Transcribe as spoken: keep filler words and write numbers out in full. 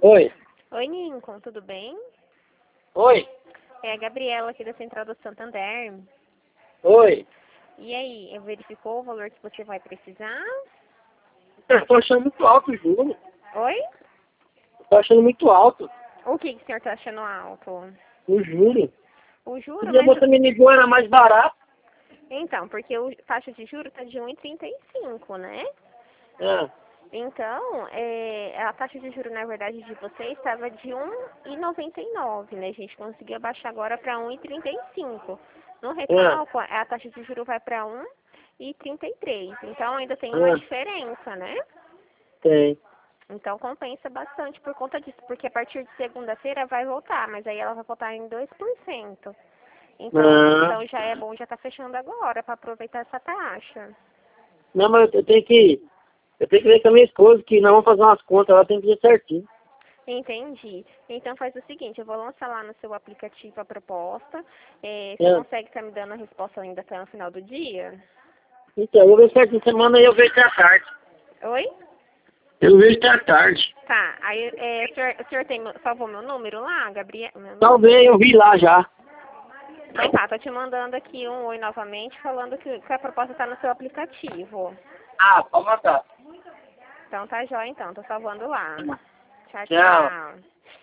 Oi. Oi, Lincoln, tudo bem? Oi. É a Gabriela aqui da Central do Santander. Oi. E aí, verificou o valor que você vai precisar? Eu tô achando muito alto o juro. Oi? Eu tô achando muito alto O que, que o senhor está achando alto? o juro. O O juro, dia mas... você me ligou era mais barato. Então, porque o taxa de juros está de um vírgula trinta e cinco, né? É. Então, é, a taxa de juros, na verdade, de você estava de um vírgula noventa e nove, né? A gente conseguiu abaixar agora para um vírgula trinta e cinco. No É. recálculo, a taxa de juros vai para um vírgula trinta e três. Então, ainda tem uma É. diferença, né? Tem. Então, compensa bastante por conta disso, porque a partir de segunda-feira vai voltar, mas aí ela vai voltar em dois por cento. Então, Não. então já é bom já tá fechando agora para aproveitar essa taxa. Não, mas eu tenho que. Eu tenho que ver com a minha esposa que nós vamos fazer umas contas, ela tem que ver certinho. Entendi. Então faz o seguinte, eu vou lançar lá no seu aplicativo a proposta. É, você É. consegue estar me dando a resposta ainda até no final do dia? Então, eu vou ver certinho semana e eu vejo até a tarde. Oi? Eu vejo até a tarde. Tá. Aí é, o, senhor, o senhor tem, meu- salvou meu número lá, Gabriel? Meu Talvez número? eu vi lá já. Então tá, tô te mandando aqui um oi novamente, falando que, que a proposta está no seu aplicativo. Ah, pode mandar. Então tá jóia então, tô salvando lá. Tchau, Tchau. tchau.